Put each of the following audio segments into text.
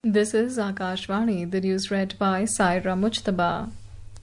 This is Akashvani, the news read by Saira Mujtaba.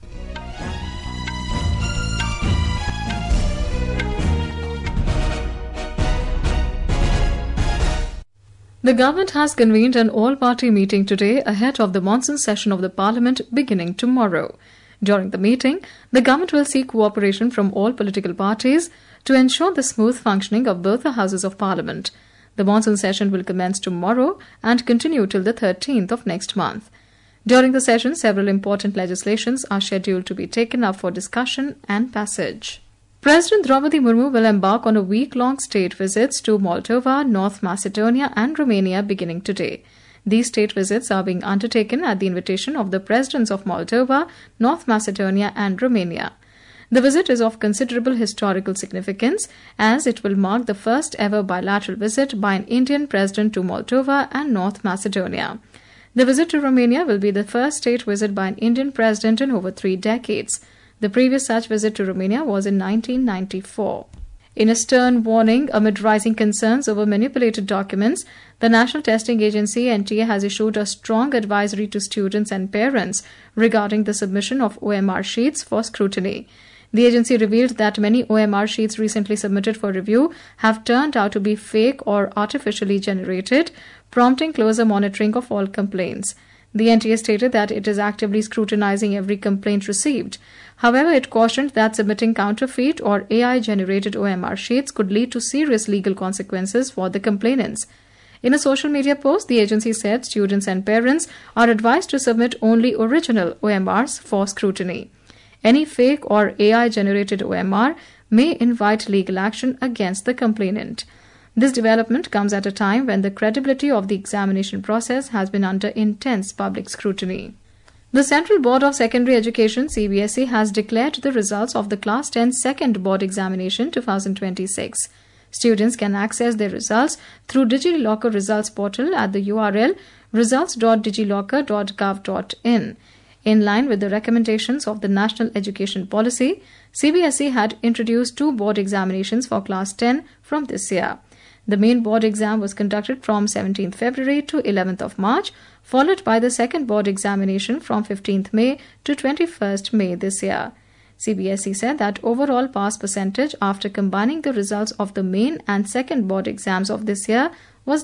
The government has convened an all-party meeting today ahead of the monsoon session of the Parliament beginning tomorrow. During the meeting, the government will seek cooperation from all political parties to ensure the smooth functioning of both the Houses of Parliament. The monsoon session will commence tomorrow and continue till the 13th of next month. During the session, several important legislations are scheduled to be taken up for discussion and passage. President Draupadi Murmu will embark on a week-long state visits to Moldova, North Macedonia and Romania beginning today. These state visits are being undertaken at the invitation of the presidents of Moldova, North Macedonia and Romania. The visit is of considerable historical significance as it will mark the first ever bilateral visit by an Indian president to Moldova and North Macedonia. The visit to Romania will be the first state visit by an Indian president in over 3 decades. The previous such visit to Romania was in 1994. In a stern warning amid rising concerns over manipulated documents, the National Testing Agency NTA has issued a strong advisory to students and parents regarding the submission of OMR sheets for scrutiny. The agency revealed that many OMR sheets recently submitted for review have turned out to be fake or artificially generated, prompting closer monitoring of all complaints. The NTA stated that it is actively scrutinizing every complaint received. However, it cautioned that submitting counterfeit or AI-generated OMR sheets could lead to serious legal consequences for the complainants. In a social media post, the agency said students and parents are advised to submit only original OMRs for scrutiny. Any fake or AI-generated OMR may invite legal action against the complainant. This development comes at a time when the credibility of the examination process has been under intense public scrutiny. The Central Board of Secondary Education (CBSE) has declared the results of the Class 10 Second Board Examination 2026. Students can access their results through DigiLocker Results Portal at the URL results.digilocker.gov.in. In line with the recommendations of the National Education Policy, CBSE had introduced 2 board examinations for Class 10 from this year. The main board exam was conducted from 17th February to 11th of March, followed by the second board examination from 15th May to 21st May this year. CBSE said that overall pass percentage after combining the results of the main and second board exams of this year was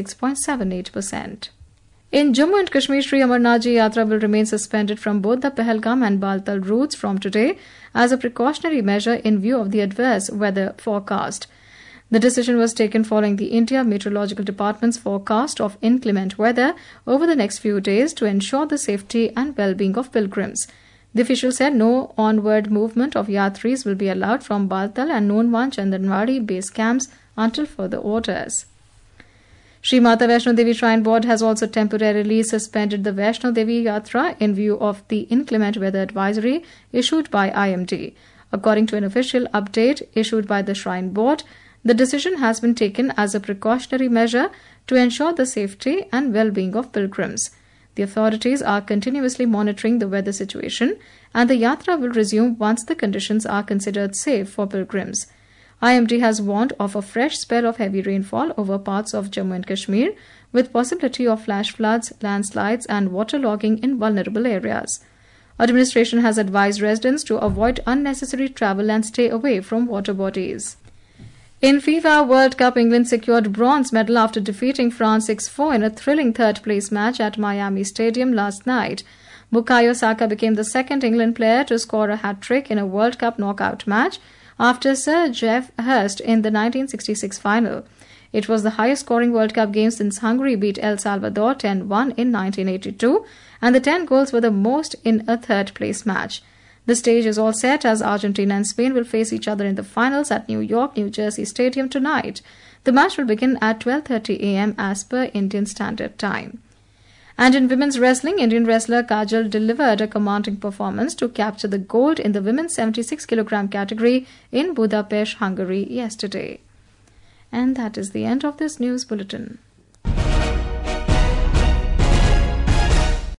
96.78%. In Jammu and Kashmir, Sri Amarnath Ji Yatra will remain suspended from both the Pahalgam and Baltal routes from today as a precautionary measure in view of the adverse weather forecast. The decision was taken following the India Meteorological Department's forecast of inclement weather over the next few days to ensure the safety and well-being of pilgrims. The official said no onward movement of Yatris will be allowed from Baltal and Nonwan Chandanwadi base camps until further orders. Shri Mata Vaishno Devi Shrine Board has also temporarily suspended the Vaishno Devi Yatra in view of the inclement weather advisory issued by IMD. According to an official update issued by the Shrine Board, the decision has been taken as a precautionary measure to ensure the safety and well-being of pilgrims. The authorities are continuously monitoring the weather situation and the yatra will resume once the conditions are considered safe for pilgrims. IMD has warned of a fresh spell of heavy rainfall over parts of Jammu and Kashmir with possibility of flash floods, landslides and waterlogging in vulnerable areas. Administration has advised residents to avoid unnecessary travel and stay away from water bodies. In FIFA World Cup, England secured bronze medal after defeating France 6-4 in a thrilling third-place match at Miami Stadium last night. Bukayo Saka became the second England player to score a hat-trick in a World Cup knockout match after Sir Geoff Hurst in the 1966 final. It was the highest-scoring World Cup game since Hungary beat El Salvador 10-1 in 1982, and the 10 goals were the most in a third-place match. The stage is all set as Argentina and Spain will face each other in the finals at New York, New Jersey Stadium tonight. The match will begin at 12:30 a.m. as per Indian Standard Time. And in women's wrestling, Indian wrestler Kajal delivered a commanding performance to capture the gold in the women's 76 kg category in Budapest, Hungary yesterday. And that is the end of this news bulletin.